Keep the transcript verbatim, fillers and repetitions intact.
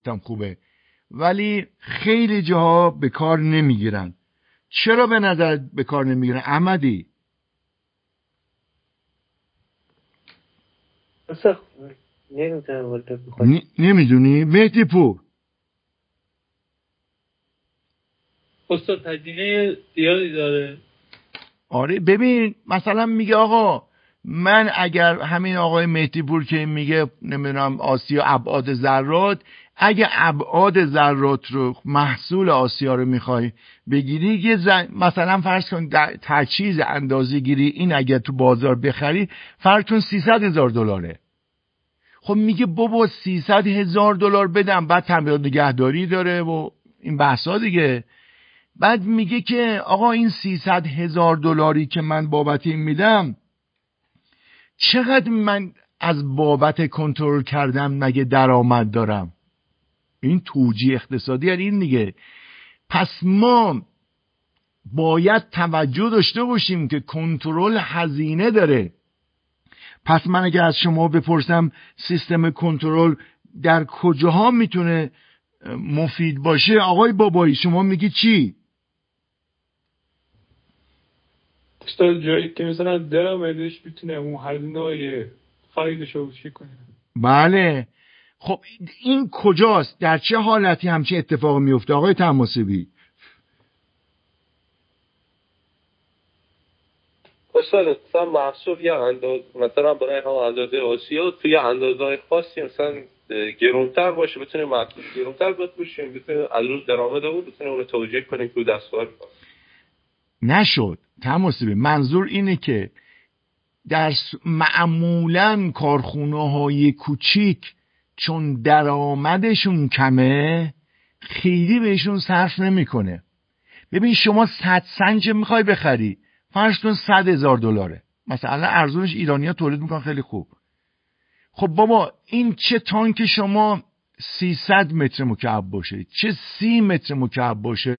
تام خوبه، ولی خیلی جاها به کار نمیگیرن. چرا به نظر به کار نمیگیرن احمدی؟ اصلا نمیدونم. نمیدونی؟ مهدی پور استاد هزینه زیادی داره. آره ببین مثلا میگه آقا من اگر همین آقای مهدی پور که میگه نمیدونم آسیا ابعاد ذرات، اگه ابعاد ذرات رو محصول آسیا رو میخوای بگیری یه زن... مثلا فرض کن تجهیز اندازه‌گیری این اگه تو بازار بخری فرض کن سیصد هزار دلاره. خب میگه بابا سیصد هزار دلار بدم بعد تامین نگهداری داره و این بحثا دیگه. بعد میگه که آقا این سیصد هزار دلاری که من بابت این میدم چقدر من از بابت کنترل کردم مگه درآمد دارم؟ این توجیه اقتصادی یعنی این دیگه. پس ما باید توجه داشته باشیم که کنترل هزینه داره. پس من اگه از شما بپرسم سیستم کنترل در کجاها میتونه مفید باشه آقای بابایی شما میگی چی؟ استاد جایی که مثلا درآمدش میتونه اون هزینه‌های خریدشو چی کنه. بله خب این کجاست؟ در چه حالتی همچین اتفاق میفته آقای طماسبی؟ استاد مثلا محصول یا انداز مثلا برای هم اندازه آسیا توی اندازه‌های خاصی مثلا گرونتر باشه بتونه محصول گرونتر بفروشیم بتونه از روز درآمد اون بتونه اون رو توجیه کنه که دستکار نشد. طماسبی منظور اینه که در معمولاً کارخونه‌های کوچیک چون درآمدشون کمه خیلی بهشون صرف نمیکنه. ببین شما صد سنج میخوای بخری فرض کن صد هزار دلاره مثلا ارزونش ایرانی‌ها تولید میکنن خیلی خوب. خب بابا این چه تانک شما سیصد متر مکعب باشه چه سی متر مکعب باشه